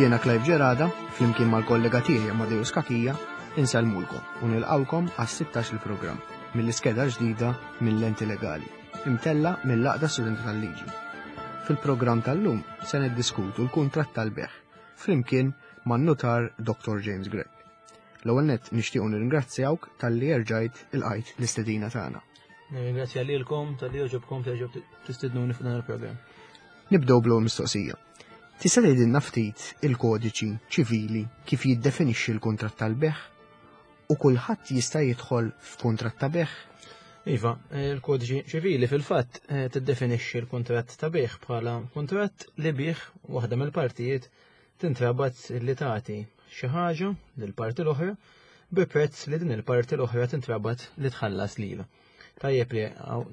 Jiena Clive Ġerada, flimkien mal-kollega tiegħi Amadeus Kakija, insellmulkom u nilqawkom għas-16 il-programm mill-iskeda ġdida mill-Lenti Legali, imtella mill-Laqda Studenti tal-Liġi. Fil-programm tal-lum se niddiskutu l-kuntratt tal-beħ flimkien man-notar Dr. James Gregg. L-ewwel nett nixtiequ nirringrazzjawk talli rġajt il-qajt l-istedina tagħna. Nirringrazzja lilkom talli oġobkom terġgħu tistednuni f'dan il-programm. Nibdew bl-ewwel mistoqsija. Tista' tgħidilna ftit il-kodiċi ċivili kif jiddefinixxi l-kuntratt tal-beħ u kulħadd jista' jidħol f'kuntratt ta' beħ? Iva, il-kodiċi ċivili fil-fatt tiddefinixxi l-kuntratt ta' beħ bħala kuntratt li bih waħda mill-partijiet tintrabat li tagħti xi ħaġa lill-parti l-oħra bi prezz li din il-parti l-oħra tintrabat li tħallas lilha. Tajjeb li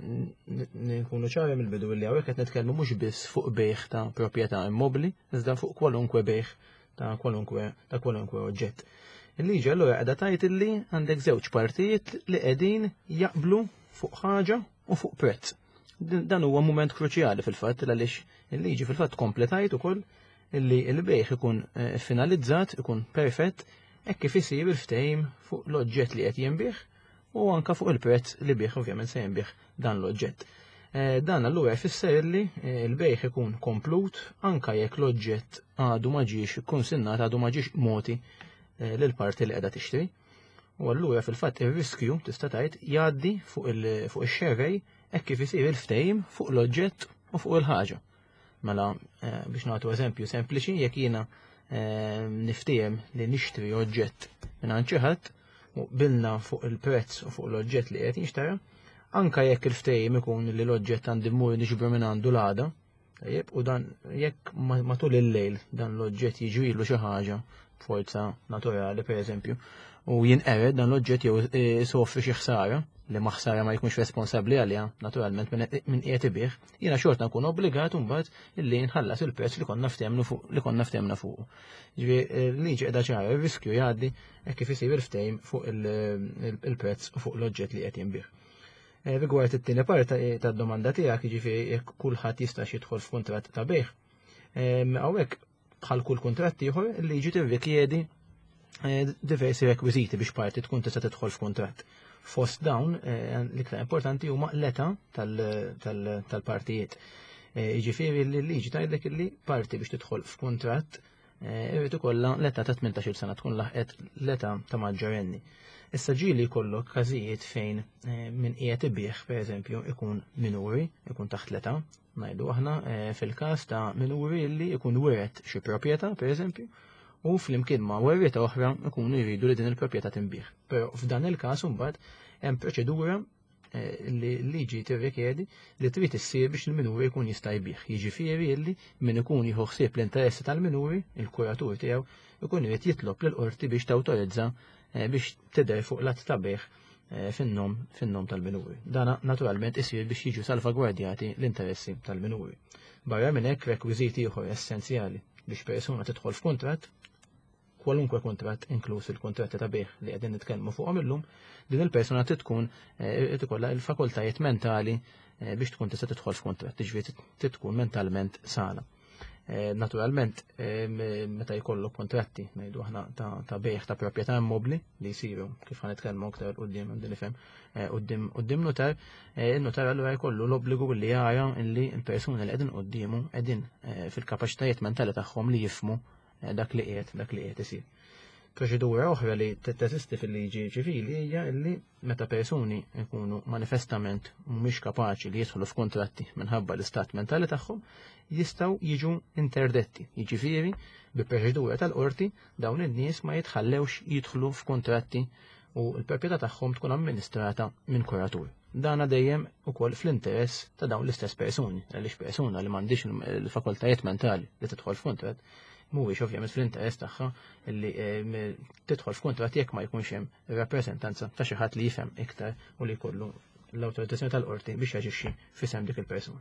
nkunu ċari mill-bidu li hawnhekk qed nitkellmu mhux biss fuq bejħ ta' proprjetà immobbli, iżda fuq kwalunkwe bejħ ta' kwalunkwe oġġett. Il-liġi allura qiegħda tgħid illi għandek żewġ partijiet li qegħdin jaqblu fuq ħaġa u fuq prezz. Dan huwa mument kruċjali fil-fatt għaliex il-liġi fil-fatt kompletajt ukoll illi l-bejħ ikun finalizzat, ikun perfett, hekk kif isir il-ftehim fuq l-oġġett li qed jinbih u anka fuq il-prezz li bih ovvjament se jinbih dan l-oġġett. Dan allura jfisser li l-bejħ ikun komplut anka jekk l-oġġett għadu ma ġiex konsinnat, għadu ma ġiex moti lill-parti li qiegħda tixtri. U allura fil-fatt ir-riskju tista' tgħid jgħaddi fuq ix-xerrej hekk kif isir il-ftehim fuq l-oġġett u fuq il-ħaġa. Mela biex nagħtu eżempju sempliċi jekk jiena niftiem li nixtri oġġett minn xi ħadd u bilna fuq il-prezz u fuq l-oġġett li qed jinxtara, anka jekk il-ftehim ikun li l-oġġett għandi mmur nixbru minn għandu l-għada, u dan jekk matul il-lejl dan l-oġġett jiġrilu xi ħaġa forza naturali pereżempju, u jinqered dan l-oġġett jew isofri xi ħsara li ma ħsara ma jkunx responsabbli għaliha naturalment minn qiegħed ibih, jiena xorta nkun obbligat mbagħad illi nħallas il-prezz li konna ftehemna fuq. Ġifieri liġi qiegħda ċara r-riskju jgħaddi hekk kif isir il-ftehim fuq il-prezz u fuq l-oġġett li qed jinbih. Rigward it-tieni parti tad-domanda tiegħek jiġifieri jekk kulħadd jista' jidħol f'kuntratt ta' bejħ. Hawnhekk bħal kull kuntratt ieħor il-liġi tirrikjedi diversi rekwiżiti biex parti tkun tista' tidħol f'kuntratt. Fost dawn l-iktar importanti huma l-età tal-partijiet. Jiġifieri l-liġi tgħidlek illi parti biex tidħol f'kuntratt irid ikollha l-età ta' 18-il sena tkun laħqet l-età ta' maġġorenni. Issa ġieli jkollok każijiet fejn min qiegħed ibih pereżempju ikun minuri, ikun taħt l-età, ngħidu aħna fil-każ ta' minuri illi ikun wiret xi proprjetà pereżempju, u flimkien ma' werrieta oħra ikunu jridu li din il-proprjetà tinbih. Però f'dan il-każ imbagħad hemm proċedura li liġi tirrikjedi li trid issir biex il-minuri jkun jista' jbih. Jiġifieri li min ikun jieħu ħsieb l-interessi tal-minuri, il-kuratur tiegħu, ikun irid jitlob lill-qorti biex tawtorizza biex tidher fuq l-att ta' beħ fin-nom tal-minuri. Dan naturalment isir biex jiġu salvagwardjati l-interessi tal-minuri. Barra minn hekk rekwiżiti ieħor essenzjali biex persuna tidħol f'kuntratt, kwalunkwe kuntratt inkluż il-kuntratti ta' beħ li qegħdin nitkellmu fuqhom illum, din il-persuna tkun ikollha l-fakultajiet mentali biex tkun tista' tidħol f'kuntratt, jiġifieri tkun mentalment sana. Naturalment meta jkollok kontratti ngħidu aħna ta' beħ ta' proprjetà immobbli li jsiru kif ħanitkellmu aktar quddiem din ifhem quddiem notar, in-notar allura jkollu l-obbligu li jara li l-persuni li qegħdin qudiemu qegħdin fil-kapaċitajiet mentali tagħhom li jifhmu dak li qiegħed isir. Proċedura oħra li teżisti fil-liġi ċivili hija li meta persuni jkunu manifestament mhumiex kapaċi li jidħlu f'kuntratti minħabba l-istat mentali tagħhom jistgħu jiġu interdetti. Jiġifieri bi proċedura tal-qorti dawn in-nies ma jitħallewx jidħlu f'kuntratti u l-proprjetà tagħhom tkun amministrata minn kuratur. Dan dejjem ukoll fl-interess ta' dawn l-istess persuni, għaliex persuna li m'għandix il-fakultajiet mentali li tidħol f'kuntratt mhuwiex ovvjament fl-interess tagħha li tidħol f'kuntratt jekk ma jkunx hemm rappreżentanza ta' xi ħadd li jifhem iktar u li jkollu l-awtorizzazzjoni tal-qorti biex jaġixxi f'isem dik il-persuna.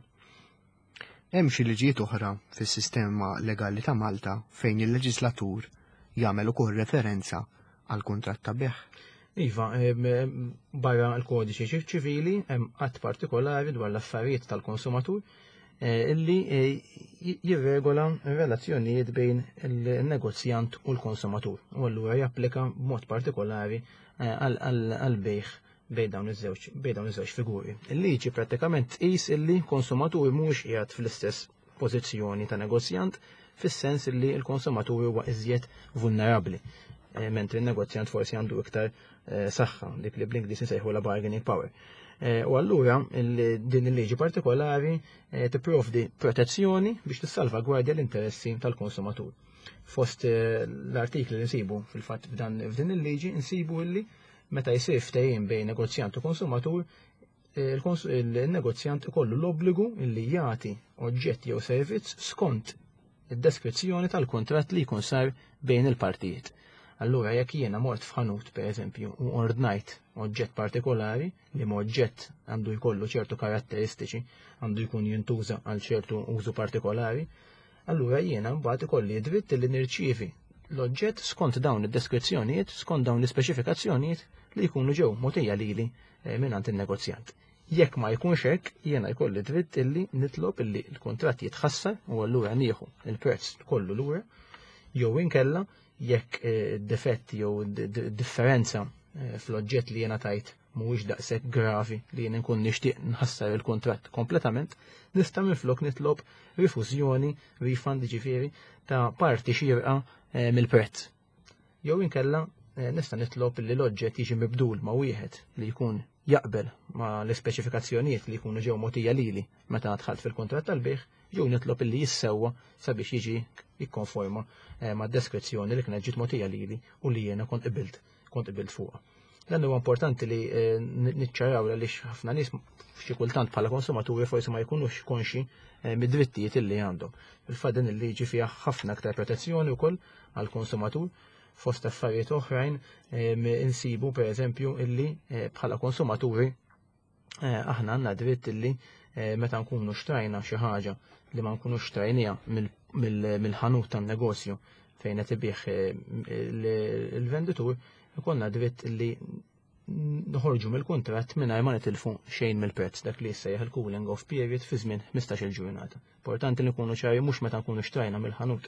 Hemm xi liġijiet oħra fis-sistema legali ta' Malta fejn il-leġislatur jagħmel ukoll referenza għal kuntratt ta' beħ. Iva, barra l-kodiċi ċivili hemm qatt partikolari dwar l-affarijiet tal-konsumatur illi jirregola relazzjonijiet bejn il-negozjant u l-konsumatur. U allura japplika b'mod partikolari għal-bejħ bejn dawn iż-żewġ figuri. Il-liġi prattikament tqis illi konsumatur mhux qiegħed fl-istess pożizzjoni ta' negozjant fis-sens illi l-konsumatur huwa iżjed vulnerabbli, mentri n-negozjant forsi għandu iktar saħħa, dik li bl-Ingliż nsejħu la bargaining power. U allura din il-liġi partikolari tipprovdi protezzjoni biex tissalvagwardja l-interessi tal-konsumatur. Fost l-artikli li nsibu fil-fatt f'din il-liġi nsibu illi meta jsir ftehim bejn negozjant u konsumatur, il-negozjant ikollu l-obbligu illi jagħti oġġett jew servizz skont id-deskrizzjoni tal-kontratt li jkun sar bejn il-partijiet. Allura jekk jiena mort f'ħanut pereżempju u ordnajt oġġett partikolari li oġġett għandu jkollu ċertu karatteristiċi, għandu jkun jintuża għal ċertu użu partikolari, allura jiena mbagħad ikolli dritt li nirċievi l-oġġett skont dawn id-deskrizzjonijiet, skont dawn l-ispeċifikazzjonijiet li jkunu ġew mogħtija lili mingħand in-negozjant. Jekk ma jkunx hekk, jiena jkolli dritt illi nitlob illi l-kuntratt jitħassar u allura nieħu il-prezz kollu lura, jew inkella jekk defetti jew differenza fl-oġġett li jiena tajt mhuwiex daqshekk gravi li jien inkun nixtieq nħassar il-kuntratt kompletament, nista' minflok nitlob rifużjoni, refund ġifieri ta' parti xierqa mill-prezz. Jew inkella nista' nitlob li l-oġġett jiġi mibdul ma' wieħed li jkun jaqbel ma' l-ispeċifikazzjonijiet li jkunu ġew mogħtija lili meta dħalt fil-kuntratt tal-bejħ, jew nitlob illi jissewwa sabiex jiġi jikkonforma mad deskrizzjoni li kienet ġiet mogħtija lili u li jiena kont qibilt fuqha. Dan huwa importanti li niċċaraw għaliex ħafna nies xi kultant bħala konsumaturi forsi ma jkunux konxi mid-drittijiet illi għandhom. Il-fatt din il-liġi fiha ħafna aktar protezzjoni wkoll għall-konsumatur fost affarijiet oħrajn insibu pereżempju illi bħala konsumaturi aħna għandna dritt illi meta nkunu xtrajna xi ħaġa li ma nkunux xtrajnija mill-ħanut tan-negozju fejn qed ibih il-venditur, ikollna dritt illi noħorġu mill-kuntratt mingħajr ma nitilfu xejn mill-prezz dak li jissejjaħ il-cooling off period fi żmien 15-il ġurnata. Importanti li nkunu ċari mhux meta nkunu xtrajna mill-ħanut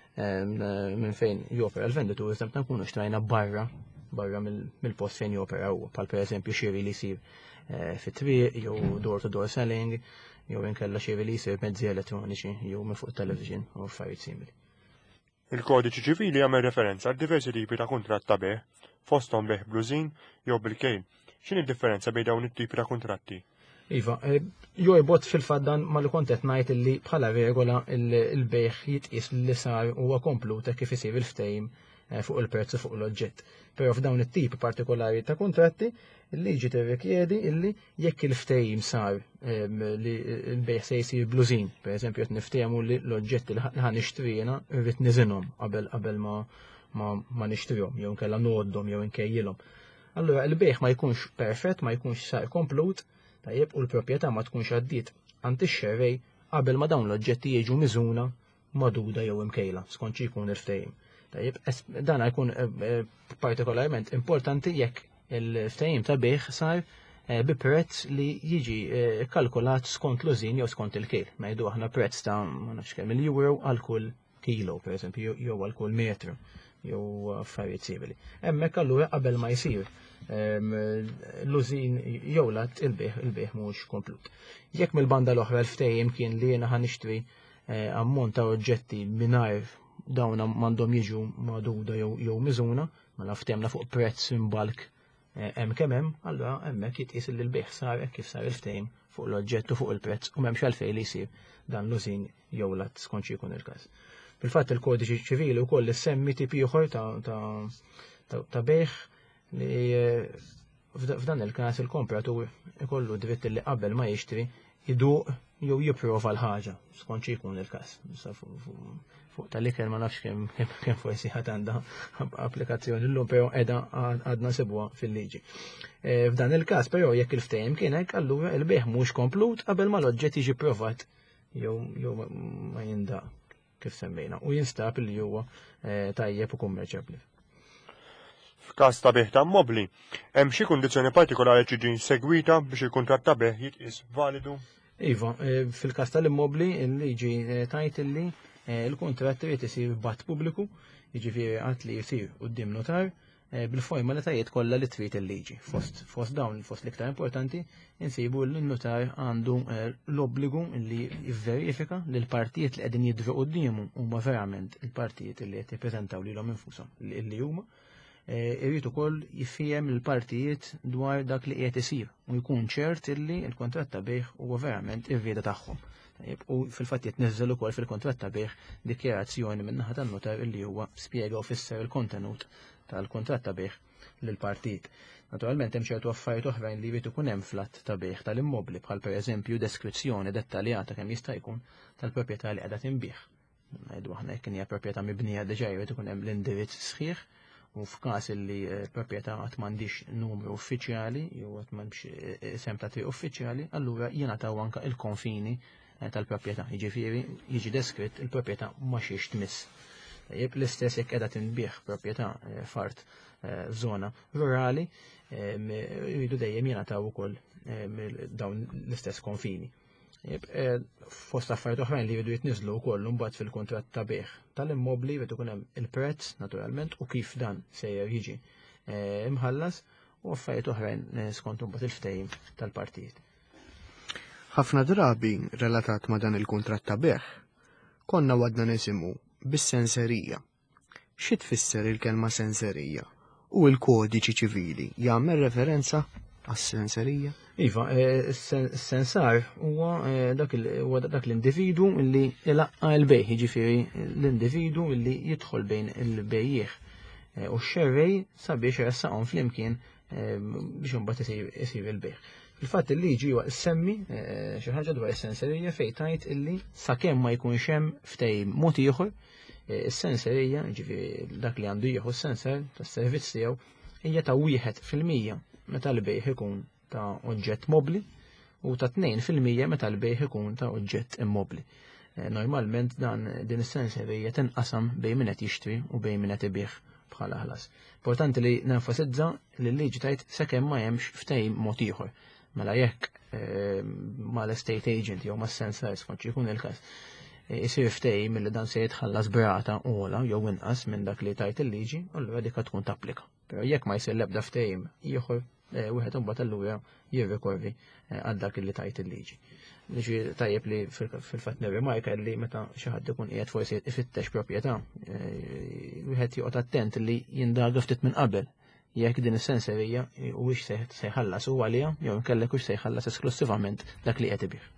minn fejn jopera l-venditur, iżda meta nkunu xtrajna barra mill-post fejn jopera huwa, bħal pereżempju xiri li jsir fit-triq, jew door-to-door selling, jew inkella xiri li jsir mezzi elettroniċi, jew minn fuq television u affarijiet simili. Il-kodiċi ċivili jagħmel referenza għal diversi tipi ta' kuntratt ta' beħ, fosthom beħ blużin jew bil-kejl. X'inhi d-differenza bejn dawn it-tipi ta' kuntratti? Iva, jojbot fil-fatt dan ma li kont qed ngħid illi bħala regola il-bejħ jitqies li sar huwa kompluta kif isir il-ftehim fuq il-prezz u fuq l-oġġett. Però f'dawn it-tipi partikolari ta' kuntratti, il-liġi tirrikjedi illi jekk il-ftehim sar li l-bejħ se jsir blużin, pereżempju qed niftehmu li l-oġġetti li ħa nixtrihom irrid niżinhom qabel ma nixtrihom, jew inkella ngħoddhom jew inkejjilhom. Allura l-bejħ ma jkunx perfett, ma jkunx sar komplut, tajjeb u l-proprjetà ma tkunx għaddiet għand ix-xerrej qabel ma dawn l-oġġetti jiġu miżuna maduda jew imkejla skont xi jkun il-ftehim. Tajjeb, dan jkun partikolarment importanti jekk il-ftehim ta' bejħ sar bi prezz li jiġi kalkulat skont l-użin jew skont il-kejl. Ngħidu aħna prezz ta' ma nafx kemm il-euro għal kull kilo, pereżempju, jew għal kull metru, jew affarijiet simili. Hemmhekk allura qabel ma jsir l-użin jew lat il-bejħ mhux komplut. Jekk mill-banda l-oħra l-ftehim kien li jiena ħanixtri ammont ta' oġġetti mingħajr dawn m'għandhom jiġu maduda jew miżuna, mela ftehimna fuq prezz imbalk hemm kemm hemm, allura hemmhekk jitqies li l-bejħ sar hekk kif sar il-ftehim fuq l-oġġett u fuq il-prezz u m'hemmx għalfejn li jsir dan l-użin jew lat skont xi jkun il-każ. Fil-fatt il-kodiċi ċivili wkoll issemmi tip ieħor ta' bejħ li f'dan il-każ il-kompratur ikollu dritt li qabel ma jixtri iduq jew jipprova l-ħaġa skont xi jkun il-każ. Fuq tal-ikel ma nafx kemm forsi ħadd għandha applikazzjoni llum, però qiegħda għadna sibuha fil-liġi. F'dan il-każ però jekk il-ftehim kien hekk, allura l-bejħ mhux komplut qabel ma l-oġġett jiġi provat jew ma jindaq kif semmejna u jinstab li huwa tajjeb u kummerċjabbli. F'każ ta' beħ ta' immobli, hemm xi kundizzjoni partikolari ġiġi segwita biex il-kuntratt ta' beħ jitqies validu? Iva, fil-każ tal-immobli il-liġi tajt illi il-kontratt irid isir b'att pubbliku, jiġifieri qatt li jsir quddiem notar bil-formalitajiet kollha li trid il-liġi. Fost dawn l-iktar importanti insibu li n-notar għandu l-obbligu li jivverifika li l-partijiet li qegħdin jidhru qudiemu huma verament il-partijiet li qed jippreżentaw lilhom infushom li huma. Irrid ukoll jiffihem il-partijiet dwar dak li qiegħed isir u jkun ċert illi l-kontratt ta' bejħ huwa verament ir-rieda tagħhom. U fil-fatt jitniżżel ukoll fil-kontratt ta' bejħ dikjarazzjoni min-naħa tan-notar illi huwa spjega u fisser il-kontenut tal-kontratt ta' bejħ lill-partijiet. Naturalment hemm ċertu affarijiet oħrajn li jrid ikun hemm fl-att ta' bejħ tal-immobli bħal pereżempju deskrizzjoni dettaljata kemm jista' jkun tal-proprjetà li qiegħda tinbih. Ngħidu aħna jekk hija proprjetà mibnija diġà jrid ikun hemm l-indirizz sħiħ u f'każ li proprjetà qatt m'għandix numru uffiċjali jew qatt m'hemmx isem ta' triq uffiċjali, allura jingħataw anke il-konfini tal-proprjetà. Jiġifieri jiġi deskritt il-proprjetà ma xiex tmiss. L-istess jekk qiegħda tinbih proprjetà f'art żona rurali, jridu dejjem jingħataw ukoll dawn l-istess konfini. Fost affarijiet oħrajn li jridu jitniżlu wkoll mbagħad fil-kuntratt ta' bejħ tal-immobli jrid ikun hemm il-prezz naturalment u kif dan sejjer jiġi imħallas u affarijiet oħrajn skont imbagħad il-ftehim tal-partijiet. Ħafna drabi relatat ma' dan il-kuntratt ta' bejħ konna wadna nisimgħu bis-senserija. Xi tfisser il-kelma senserija u l-kodiċi ċivili jagħmel referenza għas-senserija? Iva, s-sensar huwa dak l-individu li ilaqqa l-bejħ, jiġifieri l-individu li jidħol bejn il-bejjieħ u x-xerrej sabiex jressaqhom flimkien biex imbagħad isir il-bejħ. Fil-fatt il-liġi huwa semmi xi ħaġa dwar is-senserija fejn tgħid illi sakemm ma jkunx hemm ftehim mod ieħor, is-senserija, jiġifieri dak li għandu jieħu s-sensar tas-servizz tiegħu hija ta' 1% meta l-bejħ ikun ta' oġġett mobbli u ta' 2% meta l-bejħ ikun ta' oġġett immobbli. Normalment din is-senserija tinqasam bejn min qed jixtri u bejn min qed ibih bħala ħlas. Importanti li nenfasizza li l-liġi tgħid sakemm ma hemmx ftehim mod ieħor. Mela jekk mal-estate agent jew mas-sensar skont jkun il-każ isir ftehim milli dan se jitħallas brata ola jew inqas minn dak li tajt il-liġi, allura dik tkun tapplika. Però jekk ma jsir l-ebda ftehim ieħor wieħed imbagħad allura jirrikorri għal dak li tajt il-liġi. Liġi tajjeb li fil-fatt nirrimarka li meta xi ħadd ikun qiegħed forsi ifittex proprjetà, wieħed joqgħod attent li jindaga ftit minn qabel jekk din is-senserija huwiex se jħallas huwa għaliha jew inkellek hux se jħallas esklusivament dak li qed ibih.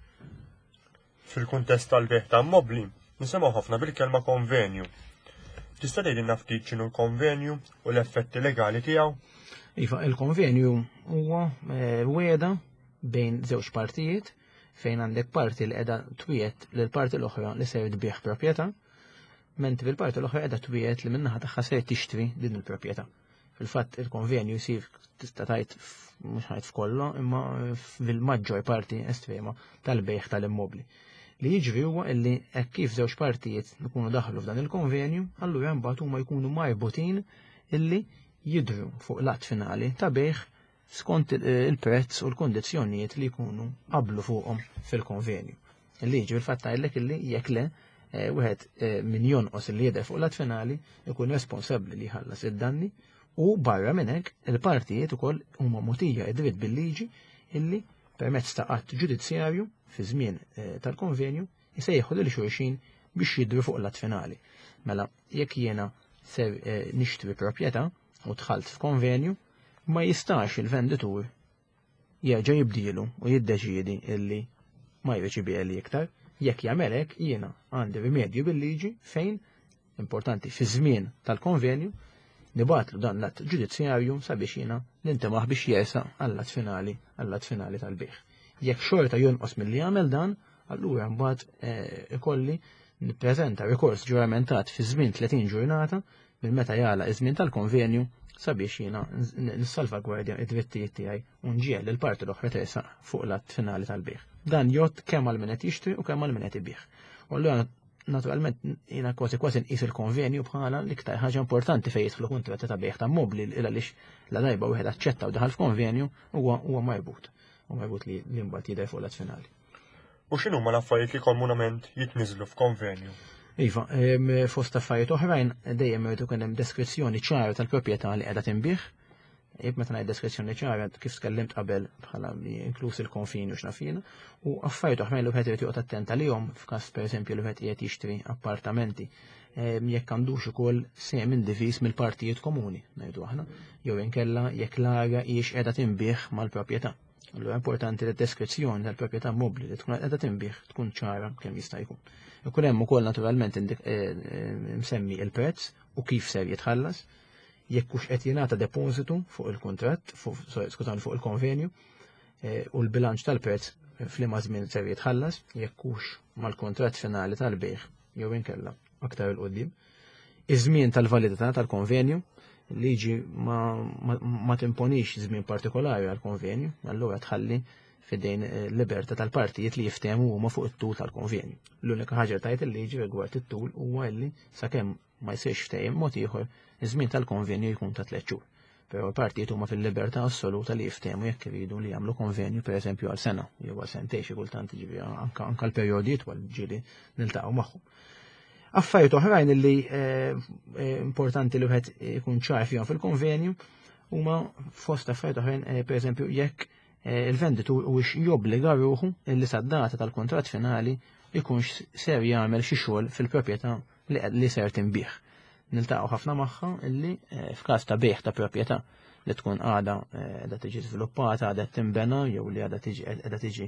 Fil-kuntest tal-bejħ ta' immobli, nisimgħu ħafna bil-kelma konvenju. Tista' tgħidilna ftit x'inhu l-konvenju u l-effetti legali tiegħu? Iva, il-konvenju huwa wieda bejn żewġ partijiet fejn għandek parti li qiegħda twiet lil parti l-oħra li se tbieħ proprjetà, mentri il-parti l-oħra qiegħda twiet li minnaħa tagħha se tixtri din il-proprjetà. Fil-fatt il-konvenju jsir tista' tgħid mhux ħajt f'kollu imma fil-maġġor parti estrema tal-bejħ tal-immobli. Li jiġri huwa illi hekk kif żewġ partijiet ikunu daħlu f'dan il-konvenju, allura mbagħad huma jkunu marbutin illi jidhru fuq l-att finali ta' bejħ skont il-prezz u l-kondizzjonijiet li jkunu qablu fuqhom fil-konvenju. Il-liġi fil-fatt tgħidlek illi jekk le wieħed min jonqos li jidher fuq l-att finali ikun responsabbli li jħallas id-danni u barra minn hekk il-partijiet ukoll huma mogħtija id-dritt bil-liġi illi permezz ta' qatt ġudizzjarju fi żmien tal-konvenju jsejħu lil xulxin biex jidhru fuq l-att finali. Mela jekk jiena ser nixtri proprjetà u dħalt f'konvenju, ma jistax il-venditur jerġa' jibdielu u jiddeċiedi illi ma jridx ibiegħli iktar. Jekk jagħmel hekk jiena għandi rimedju bil-liġi fejn importanti fi żmien tal-konvenju nibatlu dan l-att ġudizzjarju sabiex jiena nintemaħ biex jersaq għall-att finali tal-bejħ. Jekk xorta jonqos milli jagħmel dan, allura mbagħad ikolli nippreżenta rikors ġuramentat fi żmien 30 ġurnata minn meta jagħlaq iż-żmien tal-konvenju sabiex jiena nissalvagwardja id-drittijiet tiegħi u nġiel il-parti l-oħra tersaq fuq l-att finali tal-bejħ. Dan jgħod kemm għal min qed jixtri u kemm għal min qed ibih. U allura naturalment jiena kważi nqis il-konvenju bħala l-iktar ħaġa importanti fejn jidħlu kuntratti ta' bejħ ta' mobbli għaliex la darba wieħed aċċetta u daħal f'konvenju huwa marbut li mbagħad jidher fuq l-att finali. U x'inhuma l-affarijiet li komunament jitniżlu f'konvenju? Iva, fost affarijiet oħrajn dejjem irid ikun hemm deskrizzjoni ċara tal-proprjetà li qiegħda tinbih. Meta ngħid deskrizzjoni ċara kif tkellimt qabel bħala inkluż il-konfini u x'nafina, u affarijiet oħrajn li wieħed irid joqgħod attent għalihom f'każ pereżempju li wieħed qiegħed jixtri appartamenti. Jekk għandux ukoll sem indiviż mill-partijiet komuni, ngħidu aħna, jew inkella jekk l-arja hijiex qiegħda tinbih mal-proprjetà. Allura importanti li d-deskrizzjoni tal-proprjetà mobbli li tkun qiegħda tinbih tkun ċara kemm jista' jkun. Ikun hemm ukoll naturalment msemmi il-prezz u kif ser jitħallas, jekk hux qed jingħata depożitu fuq il-kuntratt, fuq il-konvenju, u l-bilanċ tal-prezz f'liema żmien ser jitħallas, jekk hux mal-kuntratt finali tal-bejħ jew inkella aktar il-qudiem. Iż-żmien tal-validità tal-konvenju, liġi ma timponix żmien partikolari għal-konvenju, allura tħalli fidejn libertà tal-partijiet li jiftehmu huma fuq it-tul tal-konvenju. L-unika ħaġa tajt il-liġi rigward it-tul huwa li sakemm ma jsirx ftehim mod ieħor, iż-żmien tal-konvenju jkun ta' 3 xhur. Però l-partijiet huma fil-libertà assoluta li jiftehmu jekk iridu li jagħmlu konvenju pereżempju għal sena jew għal sentejn xi kultant jiġri anke l-perjodi itwal ġieli niltaqgħu magħhom. Affarijiet oħrajn li importanti li wieħed ikun ċar fihom fil-konvenju huma fost affarijiet oħrajn pereżempju jekk il-venditur huwiex jobbliga ruħu li sad-data tal-kuntratt finali jkunx ser jagħmel xi xogħol fil-proprjetà li ser tinbih. Niltaqgħu ħafna magħha illi f'każ ta' bejħ ta' proprjetà li tkun għadha tiġi żviluppata, għadha tinbena jew li għadha tiġi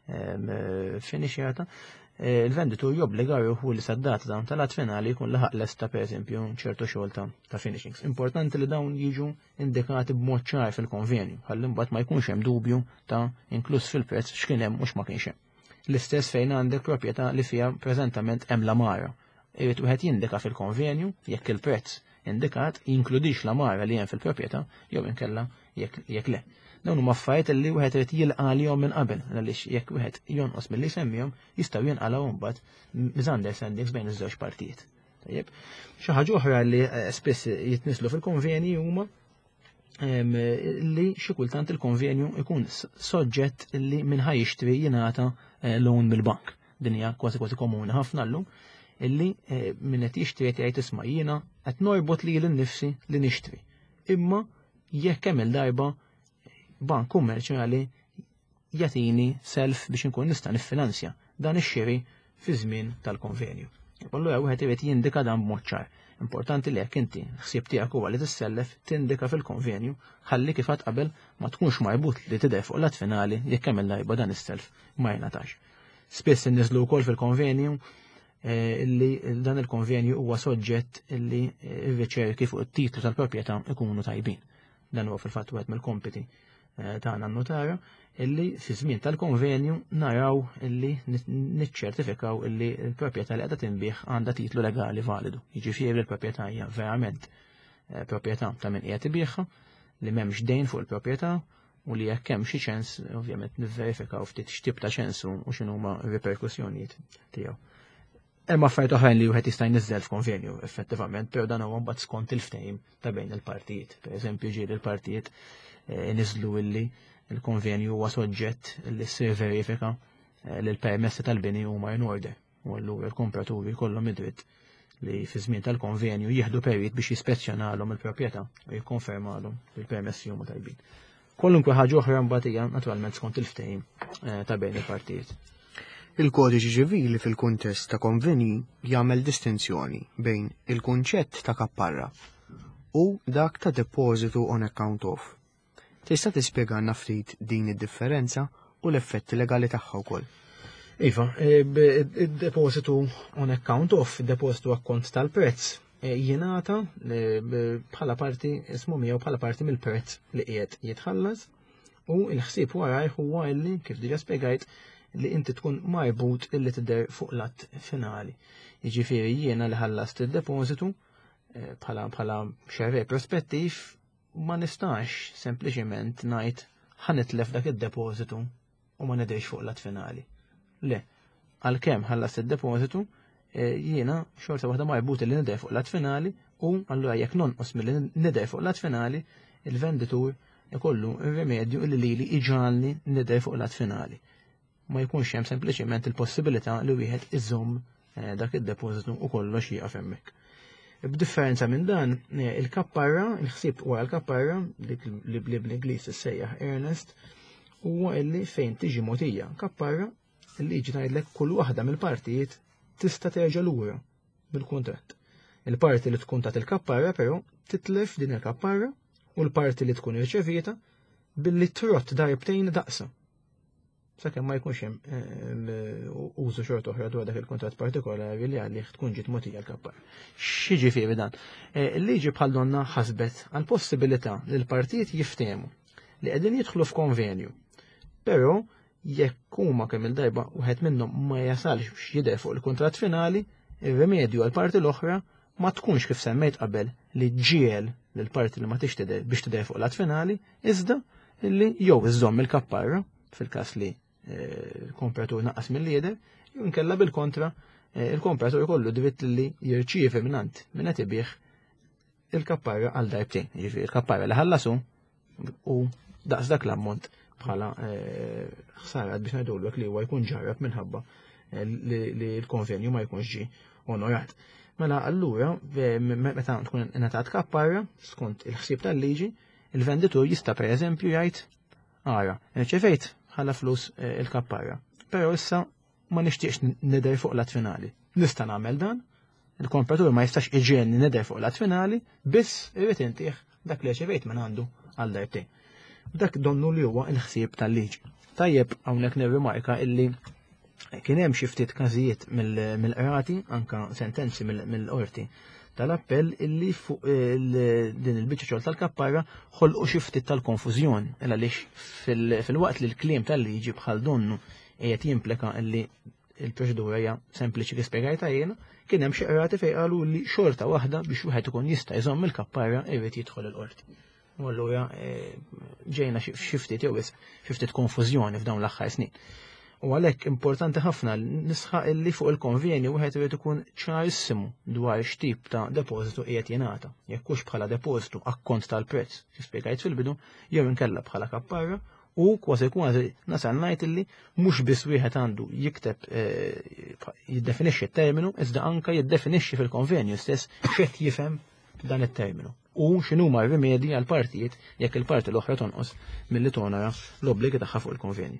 finixjata, il-venditur jobbliga ruħu li sad-data dawn tal-att finali jkun laħaq lesta pereżempju ċertu xogħol ta' finishings. Importanti li dawn jiġu indikati b'mod ċar fil-konvenju, ħalli mbagħad ma jkunx hemm dubju ta' inkluż fil-prezz x'kien hemm u x'ma kienx hemm. L-istess fejn għandek proprjetà li fiha preżentament hemm l-amara. Irid wieħed jindika fil-konvenju jekk il-prezz indikat jinkludix l-amara li hemm fil-proprjetà jew inkella jekk le. Dawn huma affarijiet li wieħed irid jilqa' għalihom minn qabel għaliex jekk wieħed jonqos milli jsemmihom jistgħu jinqalgħu mbagħad misunderstandings bejn iż-żewġ partijiet. Tajjeb. Xi ħaġa oħra li spiss jitnislu fil-konvenji huma li xi kultant il-konvenju ikun soġġett li minn ħajjixtri jingħata loan mill-bank. Din hija kważi komuni ħafna llum illi minn qed jixtri qed jgħid isma' jiena qed norbot li l-nifsi li nixtri. Imma jekk hemm il-darba bank kummerċjali jagħtini self biex inkun nista' niffinanzja dan ix-xiri fi żmien tal-konvenju. Allura wieħed irid jindika dan b'mod ċar. Importanti li jekk inti ħsieb tiegħek huwa li tissellef tindika fil-konvenju ħalli kif qatt qabel ma tkunx marbut li tidher fuq l-att finali jekk hemm il-darba dan is-self ma jingħatax. Spiss inniżlu wkoll fil-konvenju illi dan il-konvenju huwa soġġett illi r-riċerki fuq it-titlu tal-proprjetà ikunu tajbin. Dan huwa fil-fatt wieħed mill-kompiti tagħna n-notara illi fi żmien tal-konvenju naraw illi niċċertifikaw illi l-proprjetà li qiegħda tinbih għandha titlu legali validu. Jiġifieri l-proprjetà hija verament proprjetà ta' min qiegħed ibieħha li m'hemmx dejn fuq il-proprjetà u li jekk hemm xi ċens ovvjament nivverifikaw ftit x'tip ta' ċensu u x'inhuma r-reperkussjonijiet tiegħu. Hemm affarijiet oħrajn li wieħed jista' jniżżel f'konvenju effettivament, però dan huwa mbagħad skont il-ftehim ta' bejn il-partijiet. Pereżempju ġieli il-partijiet niżlu illi il-konvenju huwa soġġett li ssir verifika li l-permessi tal-bini huma in order. U allura l-kompraturi kollhom id-dritt li fi żmien tal-konvenju jieħdu perit biex jispezzjonalhom il-proprjetà u jikkonfermalhom li l-permessi huma tajbin. Kwalunkwe ħaġa oħra mbagħad hija naturalment skont il-ftehim ta' bejn il-partijiet. Il-kodiċi ċivili fil-kuntest ta' konvenji jagħmel distinzjoni bejn il-kunċett ta' kapparra u dak ta' depositu on account of. Tista' tispjegana ftit din id-differenza u l-effetti legali tagħha wkoll. Iva, id-depositu on account of, id-depositu akkont tal-prezz jingħata bħala parti ismu miegħu bħala parti mill-prezz li qiegħed jitħallas u l-ħsieb warajh huwa illi kif diġà spjegajt li inti tkun marbut illi tidher fuq l-att finali. Jiġifieri jiena li ħallast id-depositu bħala xerrej prospettiv ma nistax sempliċement ngħid ħanitlef dak id-depositu u ma nidhirx fuq l-att finali. Le, għalkemm ħallast id-depositu jiena xorta waħda marbut li nidher fuq l-att finali u allura jekk nonqos milli nidher fuq l-att finali, il-venditur ikollu r-rimedju li lili iġalni nidher fuq l-att finali. ma jkunx hemm sempliċement il-possibilità li wieħed iżomm dak id-depożitu u kollox jieqaf hemmhekk. B'differenza minn dan, il-kapparra, il-ħsieb wara l-kapparra, li bl-Ingliż issejjaħ earnest, huwa illi fejn tiġi mogħtija kapparra, il-liġi tgħidlek kull waħda mill-partijiet tista' terġa' lura bil-kuntratt. Il-parti li tkun tat il-kapparra però titlef din il-kapparra u l-parti li tkun irċevita billi trott darbtejn daqsa. Sakemm ma jkunx hemm użu xorta oħra dwar dak il-kuntratt partikolari li għalih tkun ġiet mogħtija l-kapparra. X'jiġifieri dan? Il-liġi bħal donna ħasbet għal possibilità li l-partijiet jiftehmu li qegħdin jidħlu f'konvenju. Però jekk huma kemm il-darba wieħed minnhom ma jasalx biex jidher fuq il-kuntratt finali, ir-remedju għall parti l-oħra ma tkunx kif semmejt qabel li ġiel lill parti li ma tix tidher biex tidher fuq l-att finali, iżda li jew iżomm il-kapparra fil-każ li il-komperatur naqqas mill-lieder, jew inkella bil-kontra il-komperatur kollu dritt li jirċievi minn qed ibih il-kapparra għal darbtejn. Jiġifieri il-kapparra li ħallasu u daqs dak l-ammont bħala ħsara biex ngħidulek li huwa jkun ġarrab minħabba li l-konvenju ma jkunx ġie onorat. Mela allura meta tkun ingħatat kapparra skont il-ħsieb tal-liġi, il-venditur jista' pereżempju jgħid ara, rċevejt ħalla flus il-kapparra, però issa ma nixtieqx nidher fuq l-att finali. Nista' nagħmel dan, il-komperatur ma jistax iġielni nidher fuq l-att finali, biss irid intih dak li rċevejt minn għandu għal darbtejn. Dak donnu li huwa l-ħsieb tal-liġi. Tajjeb hawnhekk nirrimarka illi kien hemm xi ftit każijiet mill-qrati, anke sentenzi mill-qorti tal-appell illi fuq din il-biċċa xogħol tal-kapparra ħolqu xi ftit tal-konfużjoni għaliex fil-waqt li l-kliem tal-liġi bħal donnu qiegħed jimplika illi il-proċedura hija sempliċi kif spjegajta jiena, kien hemm xi qrati fejn qalu li xorta waħda biex wieħed ikun jista' jżomm il-kapparra irid jidħol il-qorti. U allura ġejna xi ftit jew xi ftit konfużjoni f'dawn l-aħħar snin. U għalhekk importanti ħafna nisħaq illi fuq il-konvenju wieħed irid ikun ċarissimu dwar x'tip ta' depożitu qiegħed jingħata. Jekk hux bħala depożitu akkont tal-prezz, kif spjegajt fil-bidu, jew inkella bħala kapparra, u kważi nasal ngħid illi mhux biss wieħed għandu jikteb jiddefinixxi t-terminu, iżda anke jiddefinixxi fil-konvenju stess x'qed jifhem dan it-terminu. U x'inhuma r-rimedji għal partijiet jekk il-parti l-oħra tonqos milli tonora l-obbligi tagħha fuq il-konvenju.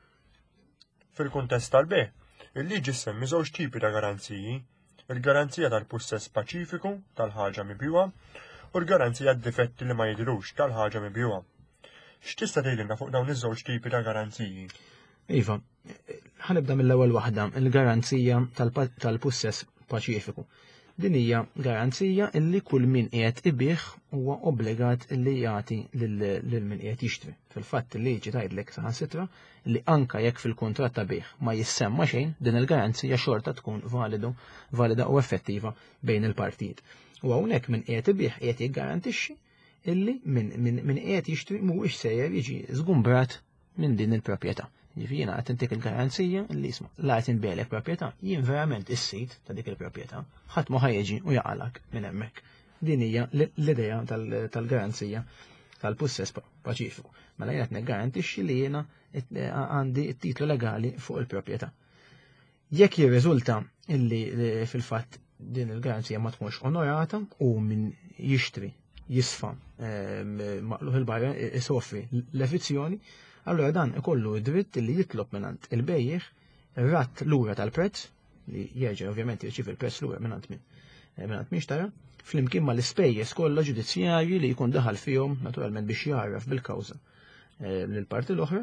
Fil-kuntest tal-beħ, il-liġi semmi żewġ tipi ta' garanziji, il-garanzija tal-possess paċifiku tal-ħaġa mibjuwa u l-garanzija d-difetti li ma jidhrux tal-ħaġa mibjuwa. X'tista' tgħidilna fuq dawn iż-żewġ tipi ta' garanziji? Iva, ħanibda mill-ewwel waħda, il-garanzija tal-possess paċifiku. Din hija garanzija illi kull min qiegħed ibih huwa obbligat illi jagħti lil min qiegħed jixtri. Fil-fatt il-liġi tgħidlek saħansitra li anke jekk fil-kuntratt ta' bih ma jissemma xejn, din il-garanzija xorta tkun valida u effettiva bejn il-partijiet. U hawnhekk min qiegħed ibih qiegħed jiggarantixxi illi min qiegħed jixtri mhuwiex sejjer jiġi żgumbrat minn din il-proprjetà. Jiena qed intik il-garanzija li jisma' la qed inbelek proprjetà, jien verament is-sit ta' dik il-proprjetà, ħadd ma ħajjiġi u jaqalak minn hemmhekk. Din hija l-idea tal-garanzija tal-possess paċifiku. Mela jiena qed niggarantixxi li jiena għandi t-titlu legali fuq il-proprjetà. Jekk jirriżulta illi fil-fatt din il-garanzija ma tkunx onorata u min jixtri jisfa maqluħ il-barra isofri l-evizzjoni, allora dan ikollu dritt li jitlob minant il-bejjeħ rat lura tal-prezz li jerġa' ovvjament jirċiev il-prezz lura minant min xtara, flimkien ma l-ispejjeż kollha ġudizzjarji li jkun daħal fihom naturalment biex jarraf bil-kawża lill-parti l-oħra,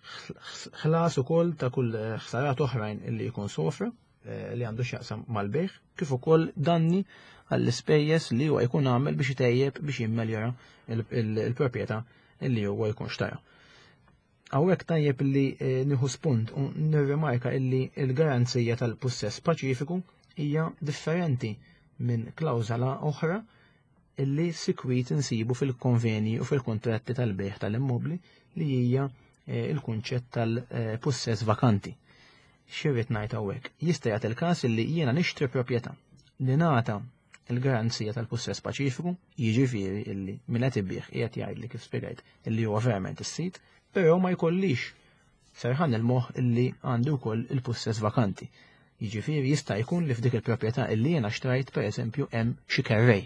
ħlas ukoll ta' kull ħsarat oħrajn li jkun sofra li għandu x'jaqsam mal-bejħ, kif ukoll danni għall-ispejjeż li huwa jkun għamel biex itejjeb biex jimmeljora il-proprjetà li huwa jkun xtara. Hawnhekk tajjeb li nieħu spunt u nirrimarka illi l-garanzija tal-possess paċifiku hija differenti minn klawżola oħra illi sikwit insibu fil-konvenji u fil-kontratti tal-bejħ tal-immobli li hija il-kunċett tal-possess vakanti. Xirrid ngħid hawnhekk, jista' jagħti il-każ illi jiena nixtri proprjetà li ngħata il-garanzija tal-possess paċifiku, jiġifieri illi min qed ibih qiegħed jgħidli kif spjegajt illi huwa verament is-sit, però ma jkollix serħan il-moħ illi għandu wkoll il-possess vakanti. Jiġifieri jista' jkun li f'dik il-proprjetà illi jiena xtrajt pereżempju hemm xi kerrej.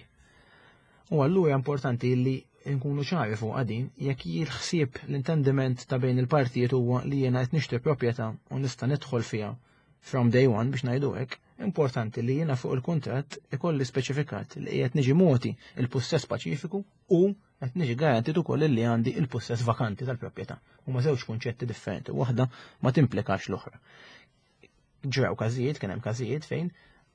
U allura importanti illi nkunu ċari fuq din jekk jilħsieb l-intendiment ta' bejn il-partijiet huwa li jiena qed nixtri proprjetà u nista' nidħol fiha from day one biex ngħidu hekk, importanti li jiena fuq il-kuntratt ikolli speċifikat li qed niġi moti il-possess paċifiku u qed niġi garantit ukoll li għandi il-possess vakanti tal-proprjetà. Huma żewġ kunċetti differenti, waħda ma timplikax l-oħra. Ġraw każijiet, kien hemm każijiet fejn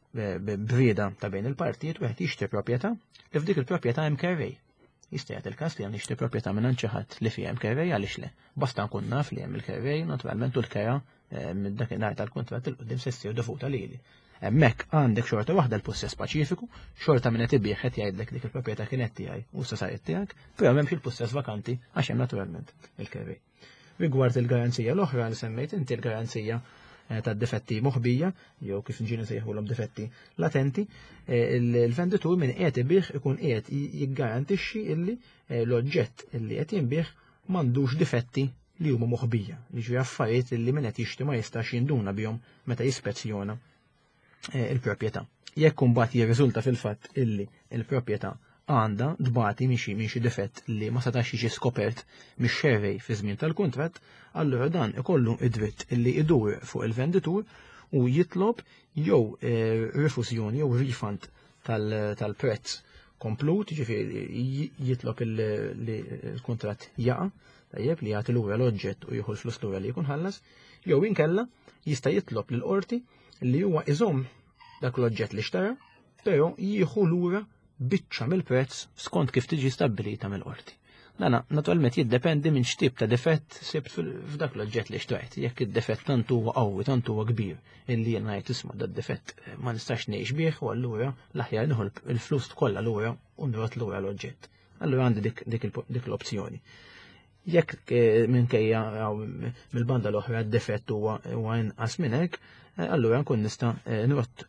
brieda ta' bejn il-partijiet wieħed jixtri proprjetà li f'dik il-proprjetà hemm kerrej. Jista' jagħti il-każ li hemm nixtri proprjetà minn xi ħadd li fiha hemm kerrej għaliex le. Basta nkun naf li hemm il-kerrej naturalment u l-kera minn dakinhar tal-kuntratt il-qudiem se ssir dovuta lili. Hemmhekk għandek xorta waħda l-possess paċifiku, xorta minn qed ibih qed jgħidlek dik il-proprjetà kienet tiegħi u sa saret tiegħek, però m'hemmx il-possess vakanti għax hemm naturalment il-kerrej. Rigward il-garanzija l-oħra li semmejt inti l-garanzija tad-difetti moħbija, jew kif inġini sejħulhom difetti latenti, il-venditur minn qiegħed ibih ikun qiegħed jiggarantixxi illi l-oġġett illi qed jinbih m'għandux difetti li huma moħbija, jiġri affarijiet illi min qed jixtri ma jistax jinduna bihom meta jispezzjona il-proprjetà. Jekk imbagħad jirriżulta fil-fatt illi il-proprjetà għandha dbati miexi difett li ma setax jiġi skopert mix-xerrej fi żmien tal-kuntratt, allura dan ikollu id-dritt illi idur fuq il-venditur u jitlob jew refużjoni jew refund tal-prezz komplut, ġifieri jitlob il-kuntratt jaqa' tajjeb li jagħti lura l-oġġett u jieħu l-flus lura li jkun ħallas, jew inkella jista' jitlob lill qorti li huwa iżomm dak l-oġġett li xtara, però jieħu lura biċċa mill-prezz skont kif tiġi stabbilita mill-qorti. Dana naturalment jiddependi minn x'tip ta' defett sibt f'dak l-oġġett li xtrajt. Jekk id-defett tant huwa qawwi, tant huwa kbir, illi jien ngħid isma' dat-defett ma nistax ngħix bih u allura l-aħjar nieħu il-flus kollha lura u nrot lura l-oġġett. Allura għandi dik l-opzjoni. Jekk minkejja mill-banda l-oħra d-defett huwa inqas minn hekk, allura nkun nista' nrott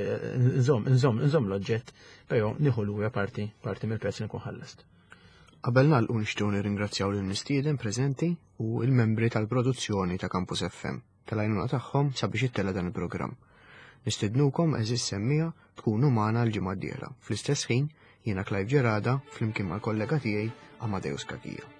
nżomm l-oġġett, però nieħu lura parti mill-prezz li nkun ħallast. Qabel nagħlqu nixtiequ nirringrazzjaw lill-mistieden preżenti u l-membri tal-produzzjoni ta' Campus FM tal-għajnuna tagħhom sabiex ittella dan il-programm. Nistednukom eżis semmija tkunu magħna l-ġimgħa d-dieħla. Fl-istess ħin jiena Clive Ġerada flimkien mal-kollega tiegħi Amadeus Kakija.